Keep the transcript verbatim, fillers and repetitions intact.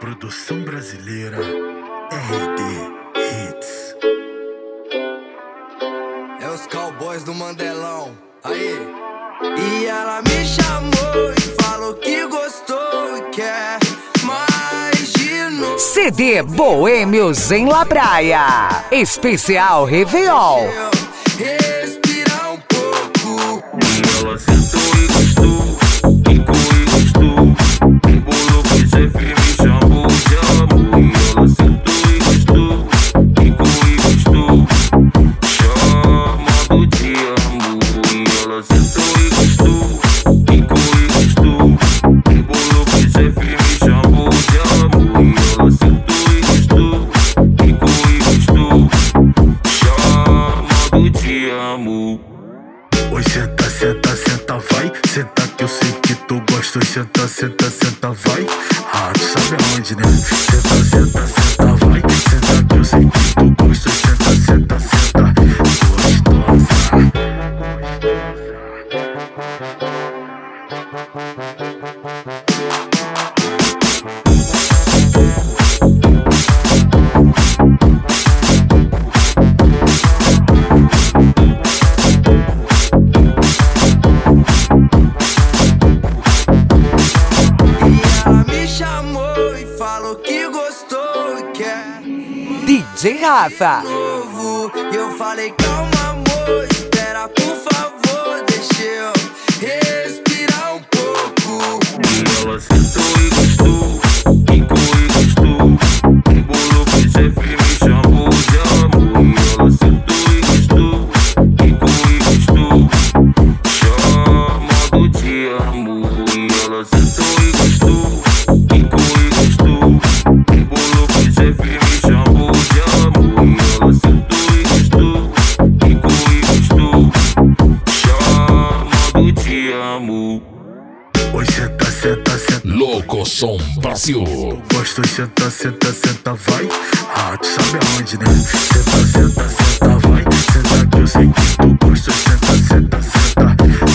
Produção brasileira R D Hits. É os cowboys do Mandelão. Aí. E ela me chamou e falou que gostou e quer mais de novo. C D Boêmios em La Praia, especial Réveillon. Respirar um pouco. E ela sentou e gostou, quicou e gostou, embolou com chefe, me chamou de amor. E ela sentou e gostou, quicou e gostou, chamado de amor. E ela sentou e gostou, quicou e gostou, embolou com chefe, me chamou de amor. E ela sentou e gostou, quicou e gostou, chamado de amor. Oi, senta, senta, senta, vai. Senta que eu sei que tu gosta. Oi, senta, senta, senta, vai. Ah, tu sabe aonde, né? Senta, senta, senta, vai. Senta que eu sei que tu gosta. Oi, senta, senta, senta, gostosa. Falou que gostou e quer D J Rafa. novo. E eu falei, calma amor, espera por favor, deixa eu respirar um pouco. E ela sentou e gostou, quicou e gostou, embolou com chefe, me chamou de amor. E ela sentou e gostou, quicou e gostou, chamado de amor. E ela sentou e gostou, quicou e gostou, embolou com chefe, me chamou de amor. E ela sentou e gostou, quicou e gostou, chamado de amor. Oi, senta, senta, senta. Louco Som Brasil. Gosto, senta, senta, senta, vai. Ah, tu sabe aonde, né? Senta, senta, senta, vai. Senta que eu sei que tu gosta. Senta, senta, senta,